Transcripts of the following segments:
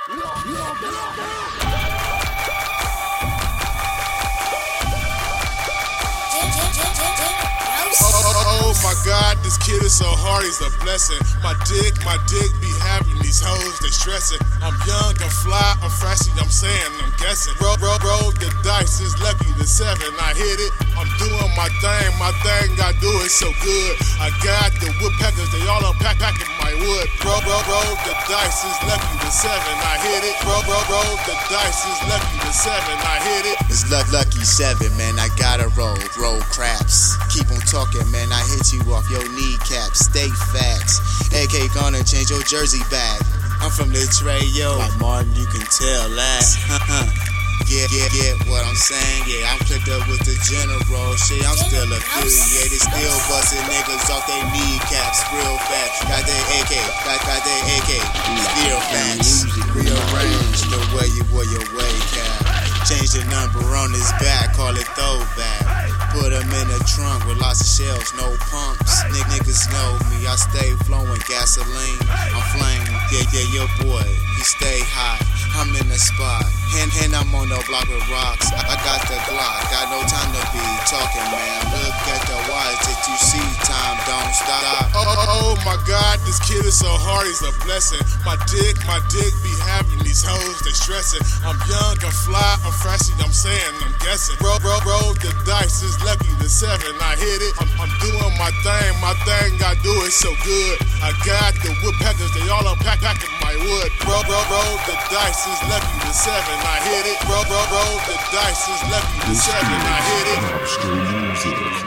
Oh my God, this kid is so hard, he's a blessing. My dick be having these hoes, they stressing. I'm young, I'm fly, I'm flashy, I'm saying, I'm guessing. Roll the dice, is lucky the 7, I hit it. I'm doing my thing, I do it so good. I got the woodpeckers, they all unpacking my wood. Roll the dice, is lucky the 7, I hit it. Roll the dice, is lucky the 7, I hit it. It's lucky 7, man, I gotta roll craps. Keep on talking, man, I hit you off your kneecaps. State facts, AK gonna change your jersey back. I'm from the Trey, yo, like Martin, you can tell that. Get what I'm saying? Yeah, I'm clicked up with the general. Shit, I'm still affiliated, still busting niggas off they kneecaps real fast. Got that AK, got that AK, still facts. Rearrange the way you wear your way cap. Change the number on his back, call it throwback. Put him in the trunk with lots of shells, no pumps. Niggas know me, I stay flowing gasoline. I'm flame, yeah, your boy, he stay hot. I'm in the spot, and I'm on the block with rocks. I got the Glock, got no time to be talking, man. Look at the watch that you see, time don't stop. Oh my God, this kid is so hard, he's a blessing. My dick be having these hoes, they stressing. I'm young, I'm fly, I'm flashy, I'm saying, I'm guessing. Roll the dice, is lucky the 7, I hit it. I'm doing my thing, I do it so good. I got the woodpeckers, they all unpacking my wood. Roll the dice, is lucky the 7, I hit it. Roll the dice, is lucky the 7, I hit it.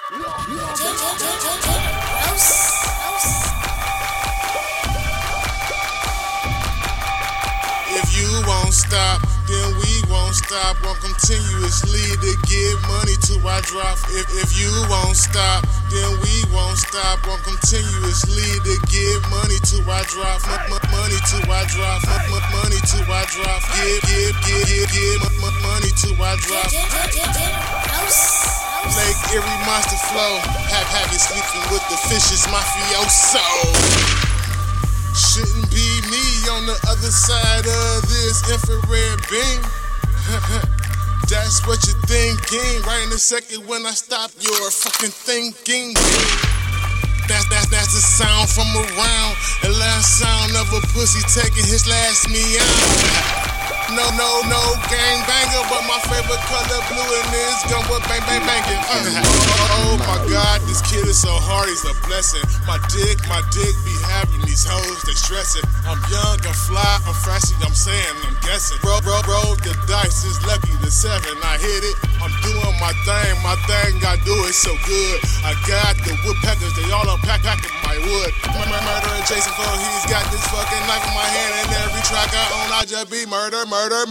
If you won't stop, then we won't stop. Won't continuously to get money till I drop. If you won't stop, then we won't stop. Won't continuously to get money till I drop. Money till I drop. Money till I drop. Give money till I drop. Lake Erie Monster Flow. Have you sleeping with the fishes, mafioso. Shouldn't be me on the other side of this infrared beam. That's what you're thinking. Right in a second when I stop your fucking thinking. That's the sound from around. The last sound of a pussy taking his last meow. No gang banger, but my favorite color blue and this gun with bang banging. Oh my God, this kid is so hard, he's a blessing. My dick be having these hoes, they stressing. I'm young, I'm fly, I'm flashy, I'm saying, I'm guessing. Roll the dice, is lucky the 7, I hit it. I'm doing my thing, I do it so good. I got the woodpeckers, they all unpacking my wood. Murdering Jason for he's got this fucking knife in my hand, and every track I own, I just be murdering.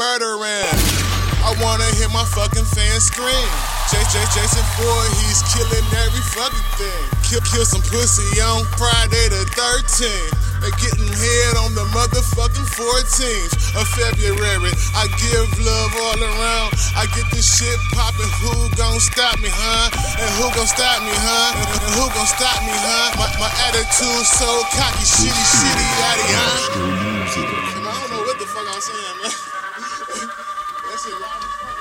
I wanna hear my fucking fans scream. Jason 4, he's killing every fucking thing. Kill some pussy on Friday the 13th. They getting head on the motherfucking 14th of February. I give love all around. I get this shit poppin'. Who gon' stop me, huh? And who gon' stop me, huh? And who gon' stop me, huh? My attitude so cocky, shitty, yaddy, huh? I don't know what the fuck I'm saying, man. That shit loud as fuck.